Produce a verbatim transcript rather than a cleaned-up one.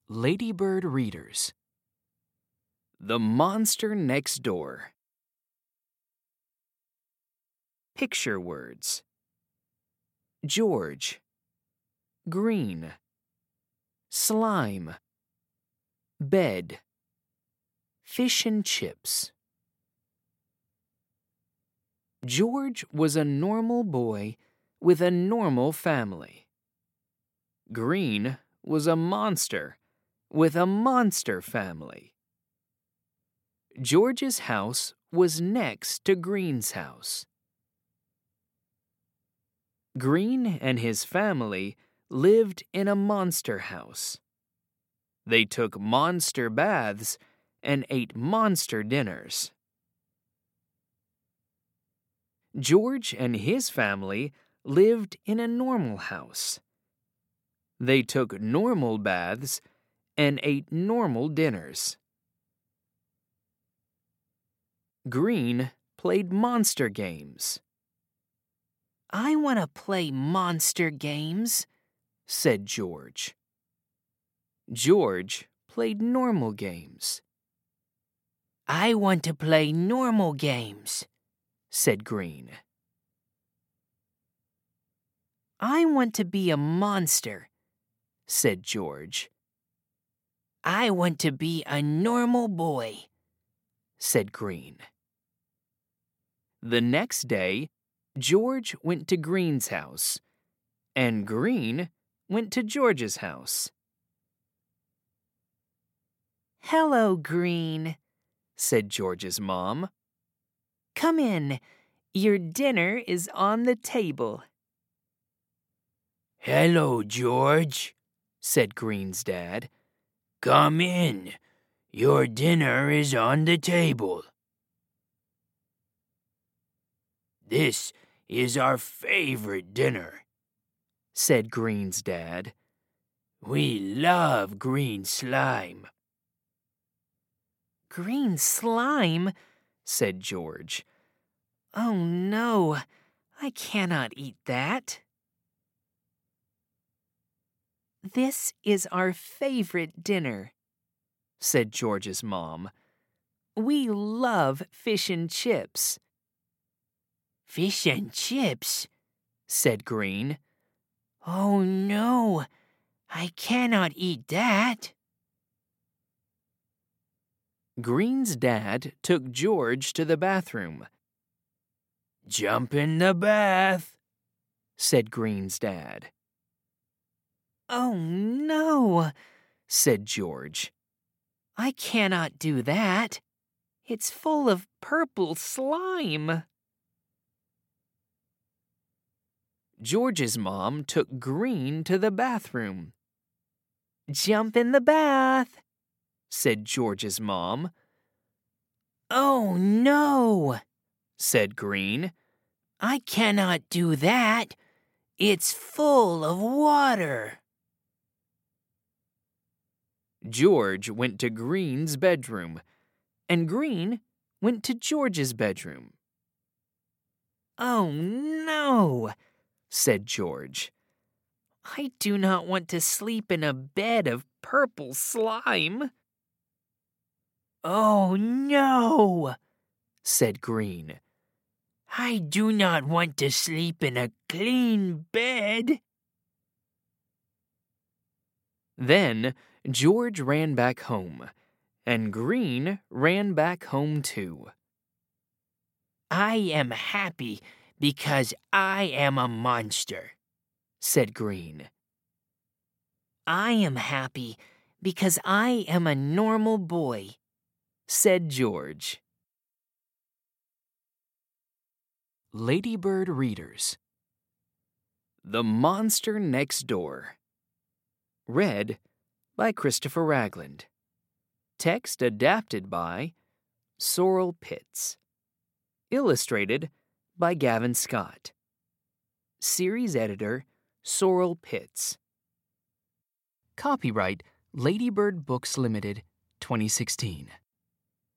Ladybird Readers. The Monster Next Door. Picture words. George. Green. Slime. Bed. Fish and chips. George was a normal boy with a normal family. Green was a monster with a monster family. George's house was next to Green's house. Green and his family lived in a monster house. They took monster baths and ate monster dinners. George and his family lived in a normal house. They took normal baths and ate normal dinners. Green played monster games. "I want to play monster games," said George. George played normal games. "I want to play normal games," said Green. "I want to be a monster," said George. "I want to be a normal boy," said Green. The next day, George went to Green's house, and Green went to George's house. "Hello, Green," said George's mom. "Come in. Your dinner is on the table." "Hello, George," said Green's dad. "Come in. Your dinner is on the table." "This is our favorite dinner," said Green's dad. "We love green slime." "Green slime?" said George. "Oh no, I cannot eat that." "This is our favorite dinner," said George's mom. "We love fish and chips." "Fish and chips?" said Green. "Oh no, I cannot eat that." Green's dad took George to the bathroom. "Jump in the bath," said Green's dad. "Oh no," said George. "I cannot do that. It's full of purple slime." George's mom took Green to the bathroom. "Jump in the bath," said George's mom. "Oh no," said Green. "I cannot do that. It's full of water." George went to Green's bedroom, and Green went to George's bedroom. "Oh no," said George. "I do not want to sleep in a bed of purple slime." "Oh no," said Green. "I do not want to sleep in a clean bed." Then George ran back home, and Green ran back home too. "I am happy because I am a monster," said Green. "I am happy because I am a normal boy," said George. Ladybird Readers. The Monster Next Door. Read by Christopher Ragland. Text adapted by Sorrel Pitts. Illustrated by Gavin Scott. Series editor Sorrel Pitts. Copyright Ladybird Books Limited, twenty sixteen.